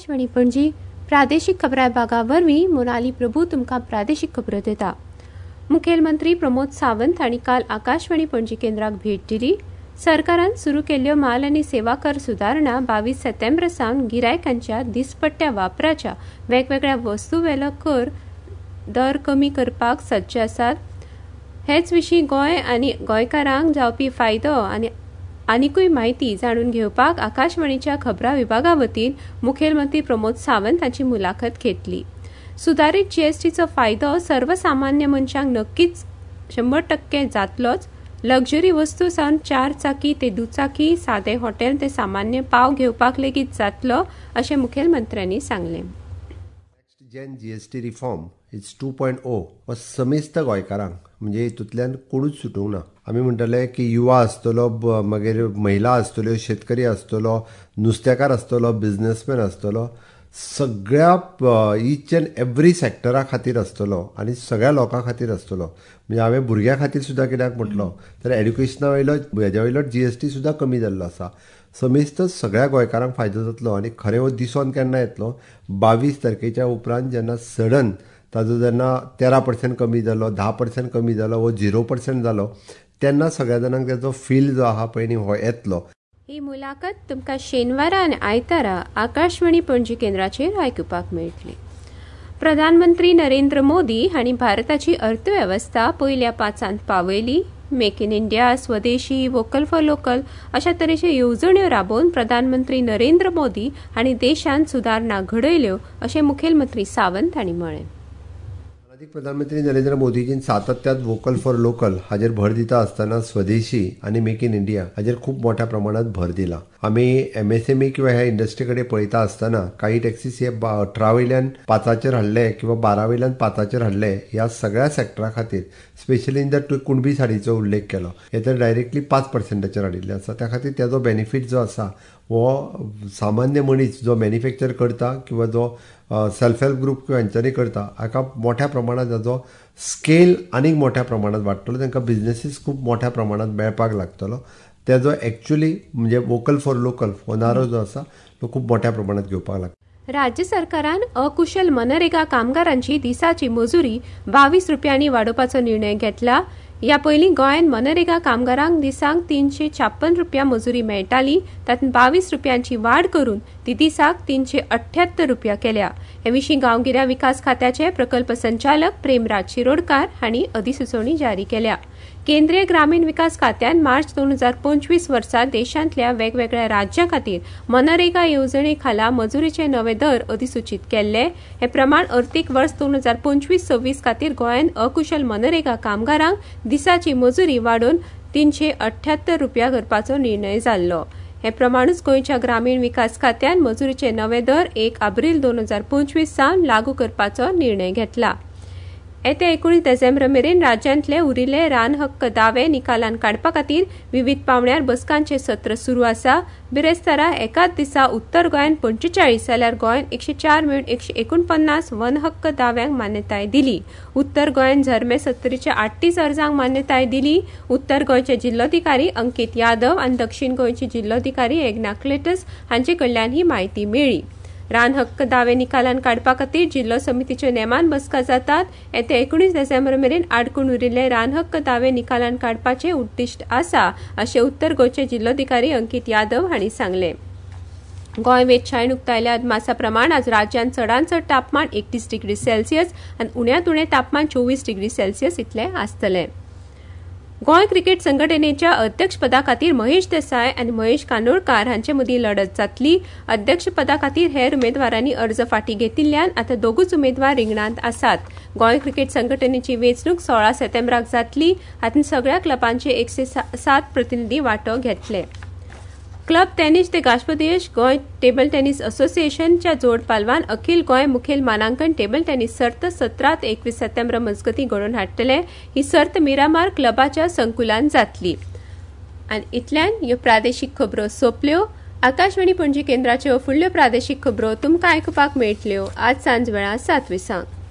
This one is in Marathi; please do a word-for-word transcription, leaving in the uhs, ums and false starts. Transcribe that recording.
आकाशवाणी पणजी प्रादेशीक खबरां विभागा वरवीं मोनाली प्रभू तुमकां प्रादेशीक खबरो दिता। मुखेलमंत्री प्रमोद सावंत हांणी काल आकाशवाणी पणजी केंद्राक भेट दिली। सरकारान सुरू केल्ल्यो माल आनी सेवा कर सुदारणा बावीस सप्टेंबर सावन गिरायकांच्या दिसपट्ट्या वापराच्या वेगवेगळ्या वस्तू वेलो कर दर कमी करपाक सज्ज आसात। हेच विशीं गोंय आनी गोंयकारांक जावपी फायदो आनी आनीकूय म्हायती जाणून घेवपाक आकाशवाणीच्या खबरां विभागा वतीन मुखेलमंत्री प्रमोद सावंत हांची मुलाखत घेतली। सुदारीत जीएसटीचो फायदो सर्वसामान्य मनशांक नक्कीच शंबर टक्के जातलोच। लक्झरी वस्तू सावन चार चाकी ते दुचाकी, सादे हॉटेल ते सामान्य पाव घेवपाक लेगीत जातलो अशें मुखेलमंत्र्यांनी सांगलें। जेन GST reform is two point O हो समेस्त गोंयकारांक म्हणजे हितूंतल्यान कोणूच सुटूंक ना। आमी म्हणटले की युवा आसतलो, मागीर महिला आसतल्यो, शेतकरी आसतलो, नुस्तेकार आसतलो, बिझनेसमॅन आसतलो, सगळ्या इच एंड एवरी सॅक्टरा खातीर आसतलो आनी सगळ्या लोकां खातीर आसतलो। म्हणजे हांवें भुरग्यां खातीर सुद्दां कित्याक म्हटलो तर एड्युकेशना वयलो हेज्या वयलो जीएसटी सुद्दां कमी जाल्लो आसा। समेस्त सगळ्या गोंयकारांक फायदो जातलो आनी खरें हो दिसोन केन्ना येतलो बावीस तारखेच्या उपरांत जेन्ना सडन ताजो जेन्ना तेरा पर्सेंट कमी जालो, धा पर्सेंट कमी जालो वो झिरो पर्सेंट जालो तेन्ना सगळ्या जाणांक तेजो फील जो आहा पळय न्ही हो येतलो। ही मुलाखत तुमकां शेनवारा आनी आयतारा आकाशवाणी पणजी केंद्राचेर आयकुपाक मेळटली। प्रधानमंत्री नरेंद्र मोदी हांणी भारताची अर्थवेवस्था पयल्या पांचांत पावयली। मेक इन इंडिया, स्वदेशी, वोकल फॉर लोकल अशा तरेच्यो येवजण्यो राबोवन प्रधानमंत्री नरेंद्र मोदी हांणी देशांत सुदारणा घडयल्यो अशें मुखेलमंत्री सावंत हांणी म्हळें। प्रधानमंत्री नरेंद्र मोदीजीन सातत्यात वोकल फॉर लोकल हाजेर भर दिता आसतना स्वदेशी आनी मेक इन इंडिया हाजेर खूब मोठ्या प्रमाणात भर दिला। आमी एमएसएमई किंवा ह्या इंडस्ट्री कडेन पळयता आसतना काही टॅक्सीस हे अठरा वयल्यान पांचाचेर हाडले किंवा बारा वयल्यान पांचाचेर हाडले। ह्या सगळ्या सॅक्टरा खातीर स्पेशली इन द कुणबी साडीचो उल्लेख केलो, हे तर डायरेक्टली पांच पर्सेंटाचेर हाडिल्ले आसा। त्या खातीर तेजो बेनिफीट जो आसा हो सामान्य मनीस जो मॅन्युफॅक्चर करता किंवा जो सेल्फ हेल्प ग्रुप किंवा हांच्यानी करता हाका मोठ्या प्रमाणात ताजो स्केल आनीक मोठ्या प्रमाणात वाडटलो, तांकां बिझनेसीस खूब मोठ्या प्रमाणात मेळपाक लागतलो। तेजो एक्चुअली म्हणजे वोकल फॉर लोकल हो नारो जो आसा तो खूब मोठ्या प्रमाणात घेवपाक लागता। राज्य सरकारान अकुशल मनरेगा कामगारांची दिसाची मजुरी बावीस रुपयांनी वाडोवपाचो निर्णय घेतला। ह्या पयलीं गोंयांत मनरेगा कामगारांक दिसाक तीनशे छाप्पन रुपया मजुरी मेळटाली, तातूंत बावीस रुपयांची वाड करून ती दिसाक तीनशे अठ्ठ्यात्तर रुपया केल्या। हे विशीं गांवगिऱ्या विकास खात्याचे प्रकल्प संचालक प्रेमराज शिरोडकार हांणी अधिसुचोवणी जारी केल्या। केंद्रीय ग्रामीण विकास खात्यान मार्च दोन हजार पंचवीस वर्सा देशांतल्या वेगवेगळ्या राज्यां खातीर मनरेगा येवजणे खाला मजुरीचे नवे दर अधिसूचित केल्ले। हे प्रमाण अर्थीक वर्स दोन हजार पंचवीस सव्वीस खातीर गोंयांत अकुशल मनरेगा कामगारांक दिसाची मजुरी वाडोवन तीनशे अठ्ठ्यात्तर रुपया करपाचो निर्णय जाल्लो। हे प्रमाणूच गोंयच्या ग्रामीण विकास खात्यान मजुरीचे नवे दर एक एप्रिल दोन हजार पंचवीस सावन लागू करपाचो निर्णय घेतला। येत्या एकुणीस डिसेंबर मेरेन राज्यांतले उरिल्ले रान हक्क दावे निकालान काडपा खातीर विविध पावंड्यार बसकांचे सत्र सुरू आसा। बिरेस्तारा एकाच दिसा उत्तर गोंयांत पंचेचाळीस जाल्यार गोंयांत एकशे चार मेळून एकशे एकोणपन्नास वन हक्क दाव्यांक मान्यताय दिली। उत्तर गोंयांत झरमे सत्तरीच्या आठतीस अर्जांक मान्यताय दिली। उत्तर गोंयचे जिल्लोधिकारी अंकीत यादव आनी दक्षिण गोंयचे जिल्लोधिकारी एग्ना क्लेटस हांचे कडल्यान ही म्हायती मेळ्ळी। रान हक्क दावे निकालान काडपा खातीर जिल्लो समितीच्यो नेमान बसका जातात। येत्या एकुणीस डिसेंबर मेरेन आडकून उरिल्ले रान हक्क दावे निकालान काडपाचे उद्दिष्ट आसा अशें उत्तर गोंयचे जिल्लोधिकारी अंकीत यादव हांणी सांगलें। गोंय वेधशाळेन उक्तायल्या अदमासा प्रमाण आज राज्यांत चडांत चड तापमान एकतीस डिग्री सेल्सियस आनी उण्यांत उणें तापमान चोवीस डिग्री सेल्सियस इतलें आसतलें। गोंय क्रिकेट संघटनेच्या अध्यक्षपदा खातीर महेश देसाय आनी महेश कांदोळकार हांचे मदीं लडत जातली। अध्यक्षपदा खातीर हेर उमेदवारांनी अर्ज फाटीं घेतिल्ल्यान आतां दोगूच उमेदवार रिंगणांत आसात। गोंय क्रिकेट संघटनेची वेंचणूक सोळा सप्टेंबराक जातली। हातूंत सगळ्या क्लबांचे एकशे सात प्रतिनिधी वांटो घेतले। क्लब टेनिस ते गाशपदेश गोंय टेबल टेनिस असोसिएशनच्या जोड पालवान अखिल गोंय मुखेल मानांकन टेबल टेनिस सर्त सतरा ते एकवीस सप्टेंबर मजगतीं घडोवन हाडटले। ही सर्त मिरामार क्लबाच्या संकुलान जातली। आनी इतल्यान ह्यो प्रादेशीक खबरो सोंपल्यो। आकाशवाणी पणजी केंद्राच्यो फुडल्यो प्रादेशीक खबरो तुमकां आयकुपाक मेळटल्यो आज सांज वेळा सात विसांक।